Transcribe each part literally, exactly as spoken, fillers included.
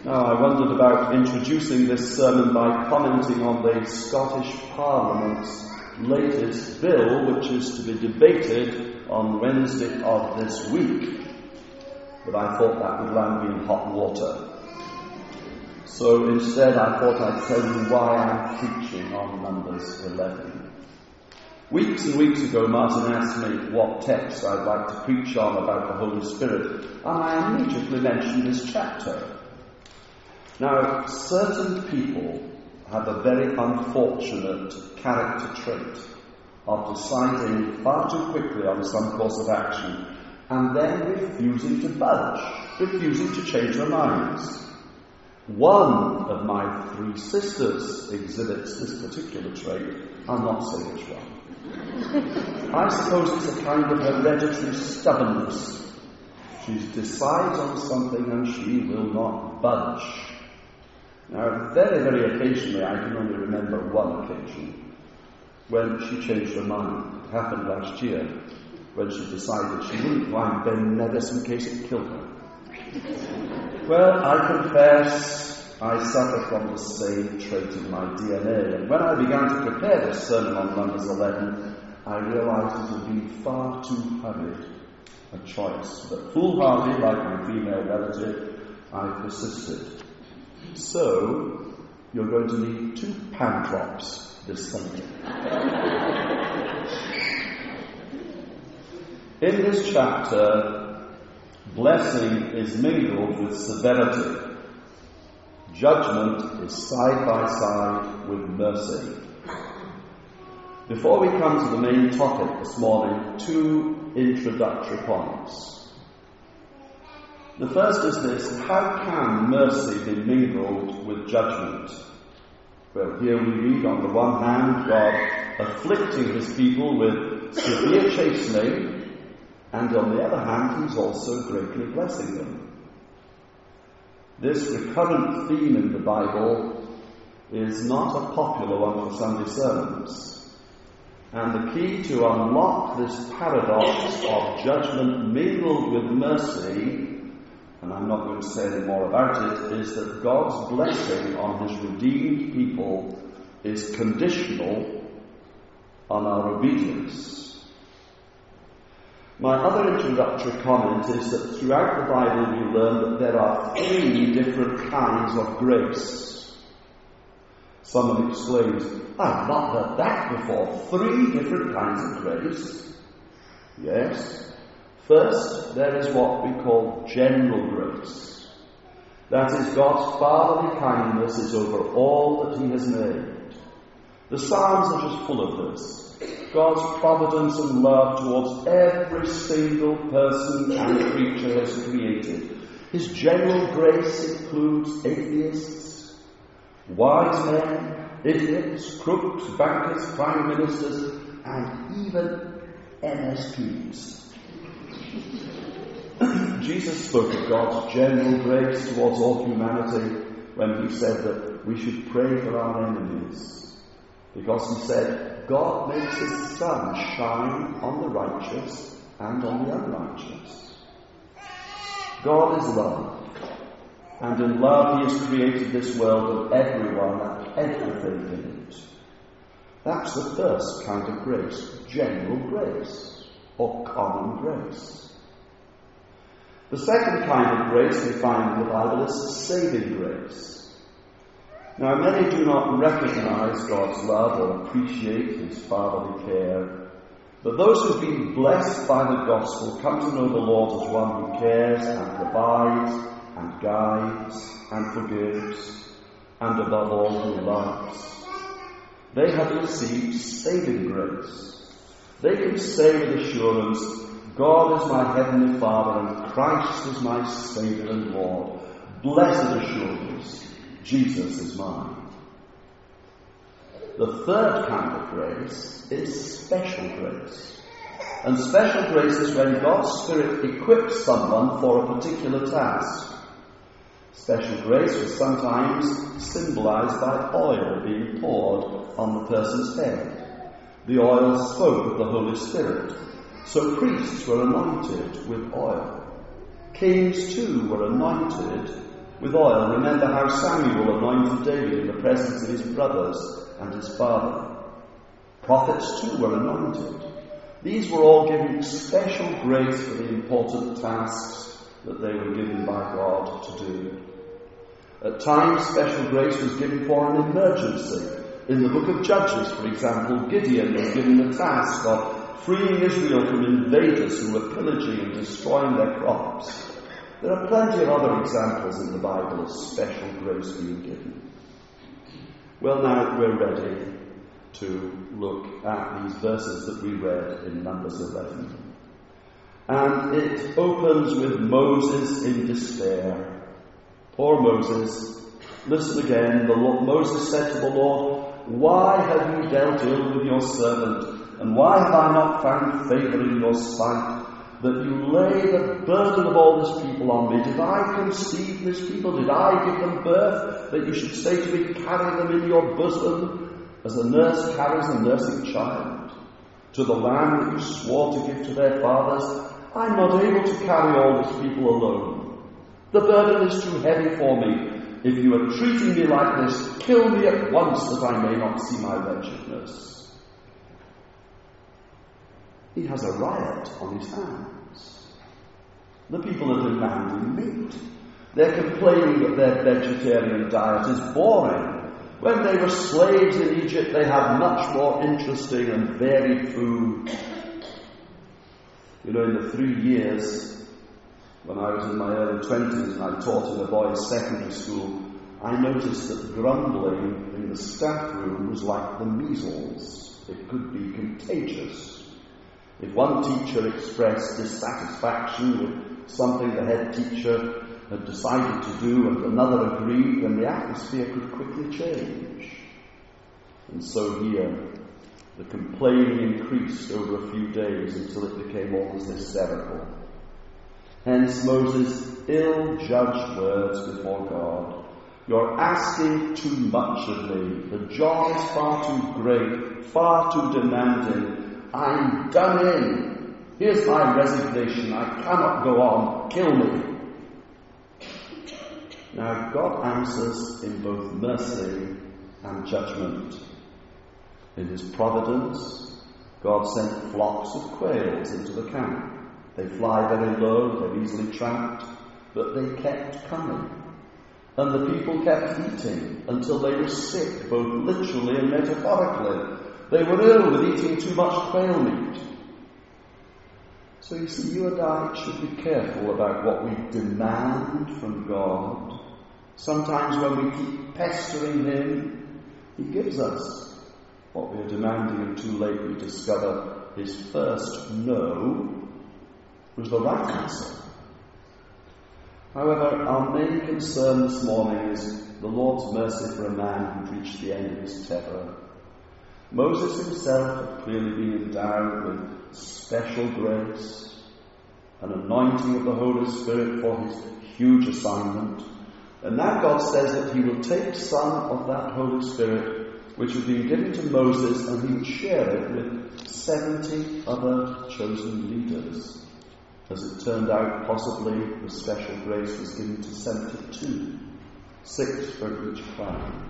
Now, I wondered about introducing this sermon by commenting on the Scottish Parliament's latest bill, which is to be debated on Wednesday of this week. But I thought that would land me in hot water. So instead, I thought I'd tell you why I'm preaching on Numbers eleven. Weeks and weeks ago, Martin asked me what text I'd like to preach on about the Holy Spirit, and I immediately mentioned this chapter. Now, certain people have a very unfortunate character trait of deciding far too quickly on some course of action and then refusing to budge, refusing to change their minds. One of my three sisters exhibits this particular trait. I'll not say which one. I suppose it's a kind of hereditary stubbornness. She decides on something and she will not budge. Now, very, very occasionally, I can only remember one occasion when she changed her mind. It happened last year when she decided she wouldn't climb Ben Nevis in case it killed her. Well, I confess I suffer from the same trait in my D N A, and when I began to prepare this sermon on Numbers eleven, I realized it had been far too hurried a choice. But foolhardy, like my female relative, I persisted. So, you're going to need two pan drops this Sunday. In this chapter, blessing is mingled with severity. Judgment is side by side with mercy. Before we come to the main topic this morning, two introductory points. The first is this: how can mercy be mingled with judgment? Well, here we read on the one hand God afflicting his people with severe chastening, and on the other hand he's also greatly blessing them. This recurrent theme in the Bible is not a popular one for Sunday sermons. And the key to unlock this paradox of judgment mingled with mercy, and I'm not going to say any more about it, is that God's blessing on his redeemed people is conditional on our obedience. My other introductory comment is that throughout the Bible we learn that there are three different kinds of grace. Someone exclaims, I've not heard that before. Three different kinds of grace? Yes. First, there is what we call general grace. That is, God's fatherly kindness is over all that he has made. The Psalms are just full of this. God's providence and love towards every single person and creature he has created. His general grace includes atheists, wise men, idiots, crooks, bankers, prime ministers, and even M S Ps. Jesus spoke of God's general grace towards all humanity when he said that we should pray for our enemies. Because he said, God makes his sun shine on the righteous and on the unrighteous. God is love. And in love he has created this world and everyone and everything in it. That's the first kind of grace, general grace, or common grace. The second kind of grace we find in the Bible is saving grace. Now, many do not recognize God's love or appreciate his fatherly care, but those who've been blessed by the gospel come to know the Lord as one who cares and provides and guides and forgives, and above all, who loves. They have received saving grace. They can say with assurance, God is my heavenly Father and Christ is my Saviour and Lord. Blessed assurance, Jesus is mine. The third kind of grace is special grace. And special grace is when God's Spirit equips someone for a particular task. Special grace was sometimes symbolized by oil being poured on the person's head. The oil spoke of the Holy Spirit. So priests were anointed with oil. Kings too were anointed With oil, remember how Samuel anointed David in the presence of his brothers and his father. Prophets too were anointed. These were all given special grace for the important tasks that they were given by God to do. At times, special grace was given for an emergency. In the book of Judges, for example, Gideon was given the task of freeing Israel from invaders who were pillaging and destroying their crops. There are plenty of other examples in the Bible of special grace being given. Well, now we're ready to look at these verses that we read in Numbers eleven. And it opens with Moses in despair. Poor Moses. Listen again. The Lord, Moses said to the Lord, "Why have you dealt ill with your servant? And why have I not found favour in your sight, that you lay the burden of all this people on me? Did I conceive this people? Did I give them birth? That you should say to me, carry them in your bosom, as a nurse carries a nursing child, to the land that you swore to give to their fathers? I'm not able to carry all this people alone. The burden is too heavy for me. If you are treating me like this, kill me at once, that I may not see my wretchedness." He has a riot on his hands. The people are demanding meat. They're complaining that their vegetarian diet is boring. When they were slaves in Egypt, they had much more interesting and varied food. You know, in the three years when I was in my early twenties and I taught in a boys' secondary school, I noticed that grumbling in the staff room was like the measles. It could be contagious. If one teacher expressed dissatisfaction with something the head teacher had decided to do and another agreed, then the atmosphere could quickly change. And so here, the complaining increased over a few days until it became almost hysterical. Hence Moses' ill-judged words before God. "You're asking too much of me. The job is far too great, far too demanding. I'm done in. Here's my resignation. I cannot go on. Kill me." Now, God answers in both mercy and judgment. In his providence, God sent flocks of quails into the camp. They fly very low, they're easily trapped, but they kept coming. And the people kept eating until they were sick, both literally and metaphorically. They were ill with eating too much quail meat. So you see, you and I should be careful about what we demand from God. Sometimes when we keep pestering him, he gives us what we are demanding, and too late we discover his first no was the right answer. However, our main concern this morning is the Lord's mercy for a man who reached the end of his tether. Moses himself had clearly been endowed with special grace, an anointing of the Holy Spirit for his huge assignment. And now God says that he will take some of that Holy Spirit which had been given to Moses, and he would share it with seventy other chosen leaders. As it turned out, possibly the special grace was given to seventy-two, six for each clan.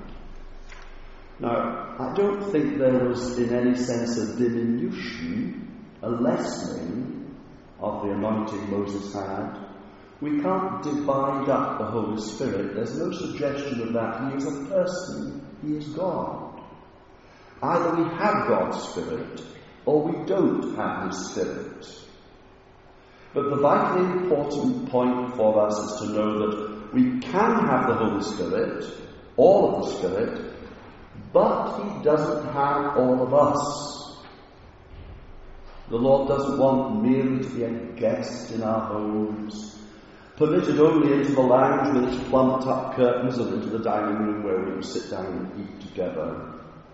Now, I don't think there was in any sense a diminution, a lessening of the anointing Moses had. We can't divide up the Holy Spirit. There's no suggestion of that. He is a person. He is God. Either we have God's Spirit or we don't have his Spirit. But the vitally important point for us is to know that we can have the Holy Spirit, all of the Spirit, but he doesn't have all of us. The Lord doesn't want merely to be a guest in our homes, permitted only into the lounge with its plumped up curtains and into the dining room where we can sit down and eat together.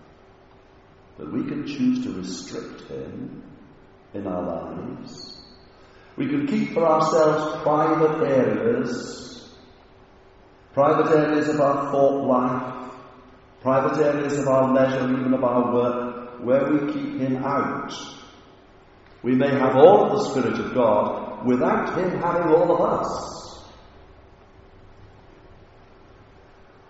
But we can choose to restrict him in our lives. We can keep for ourselves private areas, private areas of our thought life, private areas of our leisure, even of our work, where we keep him out. We may have all of the Spirit of God without him having all of us.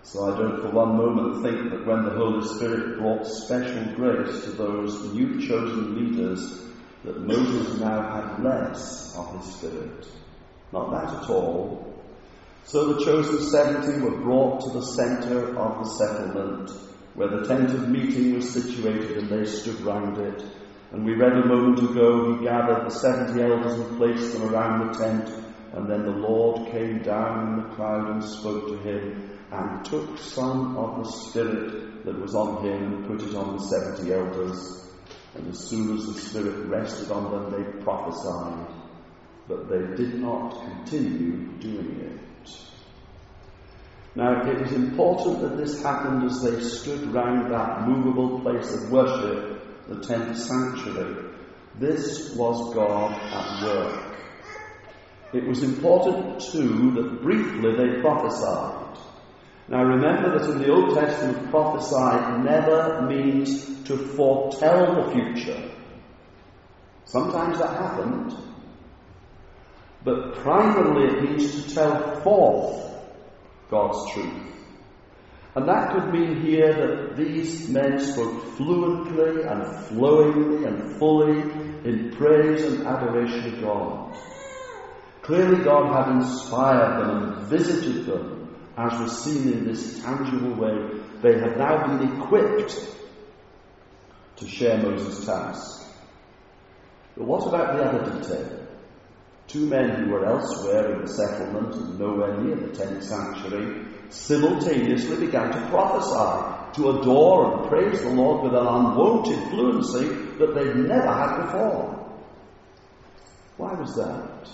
So I don't for one moment think that when the Holy Spirit brought special grace to those new chosen leaders, that Moses now had less of his Spirit. Not that at all. So the chosen seventy were brought to the centre of the settlement, where the tent of meeting was situated, and they stood round it. And we read a moment ago, he gathered the seventy elders and placed them around the tent, and then the Lord came down in the cloud and spoke to him, and took some of the Spirit that was on him and put it on the seventy elders. And as soon as the Spirit rested on them, they prophesied, but they did not continue doing it. Now, it was important that this happened as they stood round that movable place of worship, the tent sanctuary. This was God at work. It was important, too, that briefly they prophesied. Now remember that in the Old Testament, prophesy never means to foretell the future. Sometimes that happened. But primarily it means to tell forth God's truth. And that could mean here that these men spoke fluently and flowingly and fully in praise and adoration of God. Clearly God had inspired them and visited them, as was seen in this tangible way. They had now been equipped to share Moses' task. But what about the other detail? Two men who were elsewhere in the settlement and nowhere near the tent sanctuary simultaneously began to prophesy, to adore and praise the Lord with an unwonted fluency that they'd never had before. Why was that?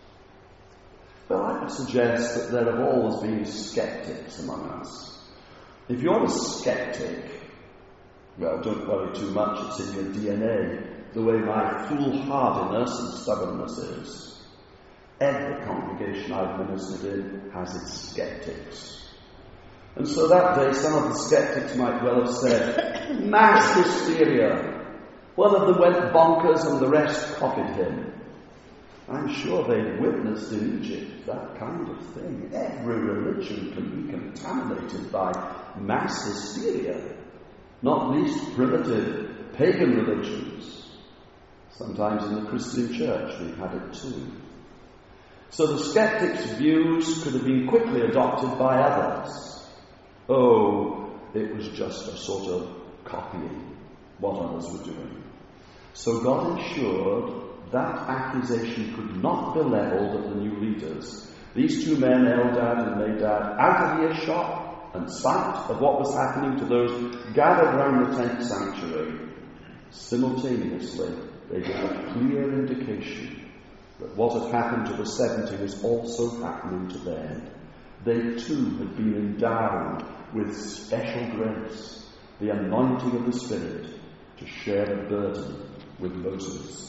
Well, I would suggest that there have always been skeptics among us. If you're a skeptic, well, don't worry too much, it's in your D N A, the way my foolhardiness and stubbornness is. Every congregation I've ministered in has its skeptics. And so that day, some of the skeptics might well have said, mass hysteria. One of them went bonkers and the rest copied him. I'm sure they witnessed in Egypt that kind of thing. Every religion can be contaminated by mass hysteria, not least primitive pagan religions. Sometimes in the Christian church we've had it too. So the skeptics' views could have been quickly adopted by others. Oh, it was just a sort of copying what others were doing. So God ensured that accusation could not be levelled at the new leaders. These two men, Eldad and Medad, out of earshot and sight of what was happening to those gathered round the tent sanctuary, simultaneously they gave a clear indication that what had happened to the seventy was also happening to them. They too had been endowed with special grace, the anointing of the Spirit, to share the burden with Moses.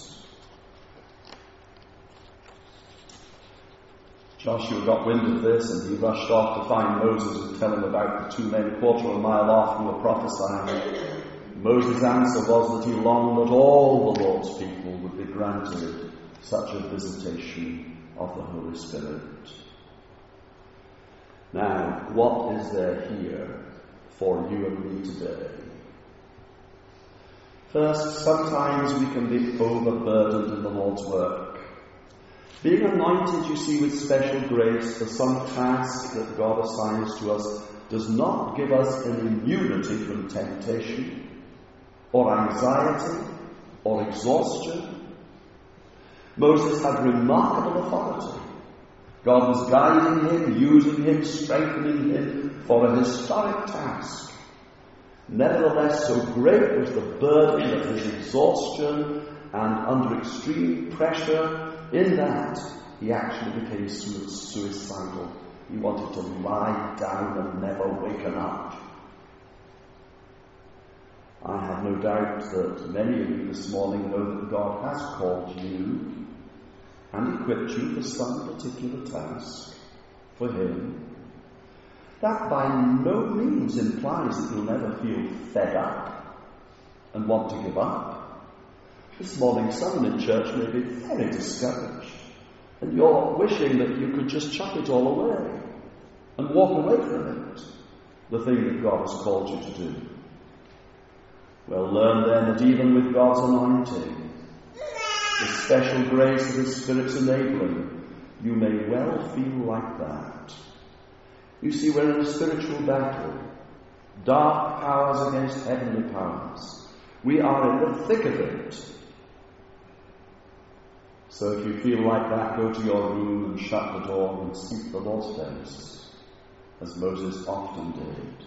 Joshua got wind of this, and he rushed off to find Moses and tell him about the two men a quarter of a mile off who were prophesying. Moses' answer was that he longed that all the Lord's people would be granted such a visitation of the Holy Spirit. Now, what is there here for you and me today? First, sometimes we can be overburdened in the Lord's work. Being anointed, you see, with special grace for some task that God assigns to us does not give us an immunity from temptation or anxiety or exhaustion. Moses had remarkable authority. God was guiding him, using him, strengthening him for a historic task. Nevertheless, so great was the burden of his exhaustion, and under extreme pressure, in that he actually became suicidal. He wanted to lie down and never waken up. I have no doubt that many of you this morning know that God has called you and equipped you for some particular task for Him. That by no means implies that you'll never feel fed up and want to give up. This morning, someone in church may be very discouraged, and you're wishing that you could just chuck it all away and walk away from it. the thing that God has called you to do? Well, learn then that even with God's anointing, the special grace of His Spirit's enabling, you may well feel like that. You see, we're in a spiritual battle. Dark powers against heavenly powers. We are in the thick of it. So if you feel like that, go to your room and shut the door and seek the Lord's face, as Moses often did.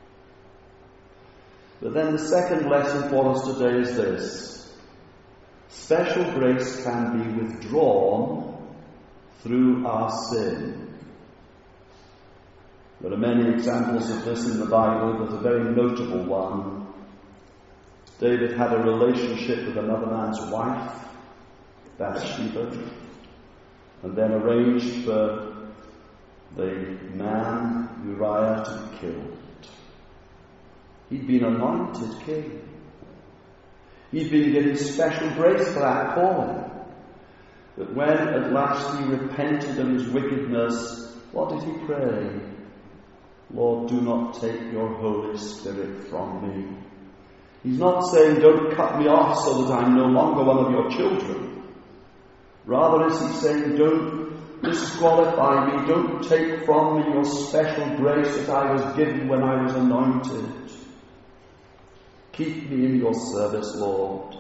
But then the second lesson for us today is this. Special grace can be withdrawn through our sin. There are many examples of this in the Bible, but a very notable one. David had a relationship with another man's wife, Bathsheba, and then arranged for the man Uriah to be killed. He'd been anointed king. He'd been given special grace for that calling. But when at last he repented of his wickedness, what did he pray? Lord, do not take your Holy Spirit from me. He's not saying, don't cut me off so that I'm no longer one of your children. Rather is he saying, don't disqualify me, don't take from me your special grace that I was given when I was anointed. Keep me in your service, Lord.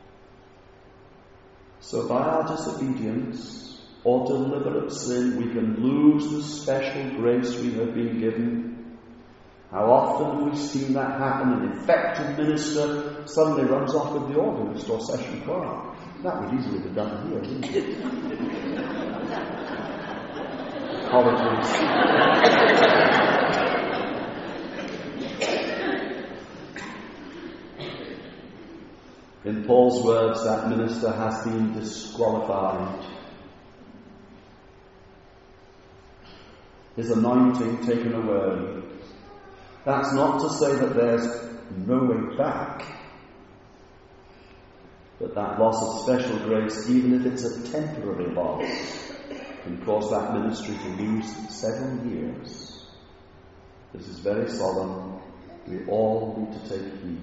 So by our disobedience or deliberate sin, we can lose the special grace we have been given. How often have we seen that happen? An effective minister suddenly runs off with the organist or session choir. That would easily be done here, wouldn't it? Apologies. In Paul's words, that minister has been disqualified. His anointing taken away. That's not to say that there's no way back. But that loss of special grace, even if it's a temporary loss, can cause that ministry to lose several years. This is very solemn. We all need to take heed.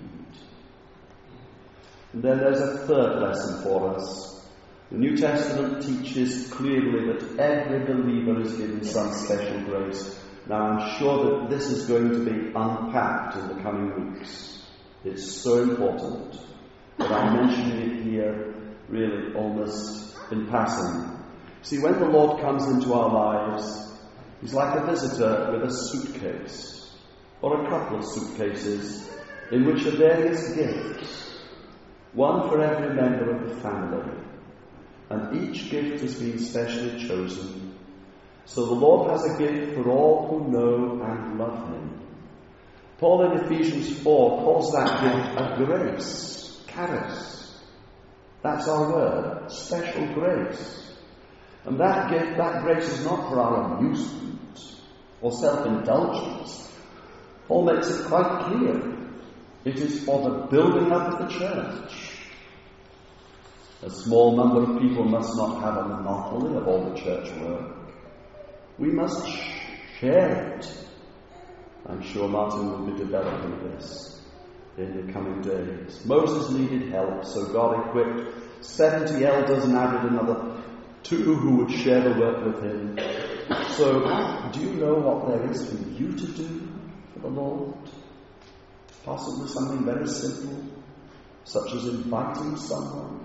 And then there's a third lesson for us. The New Testament teaches clearly that every believer is given some special grace. Now I'm sure that this is going to be unpacked in the coming weeks. It's so important. But I'm mentioning it here really almost in passing. See, when the Lord comes into our lives, He's like a visitor with a suitcase, or a couple of suitcases, in which are various gifts. One for every member of the family. And each gift has been specially chosen. So the Lord has a gift for all who know and love Him. Paul in Ephesians four calls that gift a grace. Charis. That's our word. Special grace. And that gift, that grace is not for our amusement or self-indulgence. Paul makes it quite clear. It is for the building up of the church. A small number of people must not have a monopoly of all the church work. We must share it. I'm sure Martin will be developing this in the coming days. Moses needed help, so God equipped seventy elders and added another two who would share the work with him. So, do you know what there is for you to do for the Lord? Possibly something very simple, such as inviting someone,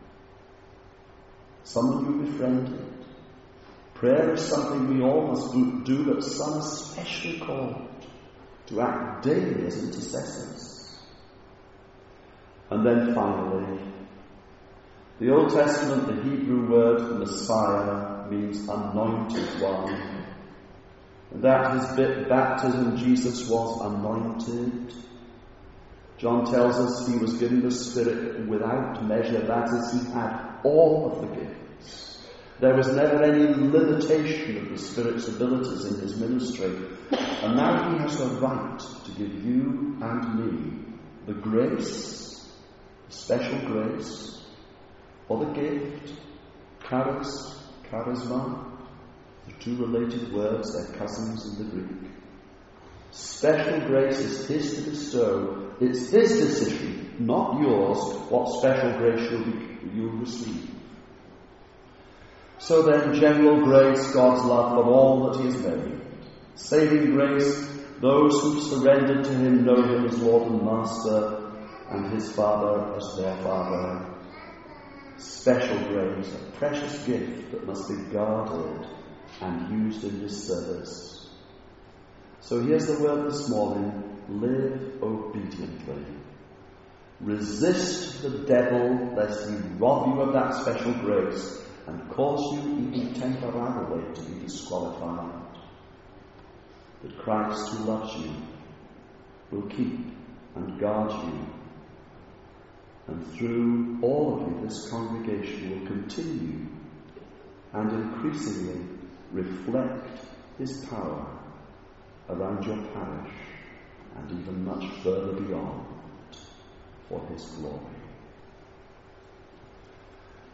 someone you befriended. Prayer is something we all must do, but some especially called to act daily as intercessors. And then finally, the Old Testament, the Hebrew word Messiah means anointed one. And that his baptism, Jesus was anointed. John tells us he was given the Spirit without measure. That is, he had all of the gifts. There was never any limitation of the Spirit's abilities in his ministry. And now he has the right to give you and me the grace, the special grace, or the gift, charis, charisma, the two related words, they're cousins in the Greek, Special grace is his to bestow. It's his decision, not yours, what special grace you'll, you'll receive. So then, general grace, God's love for all that he has made. Saving grace, those who've surrendered to him know him as Lord and Master, and his Father as their Father. Special grace, a precious gift that must be guarded and used in his service. So here's the word this morning: live obediently. Resist the devil lest he rob you of that special grace and cause you even temporarily to be disqualified. But Christ, who loves you, will keep and guard you. And through all of you, this congregation will continue and increasingly reflect his power around your parish and even much further beyond for his glory.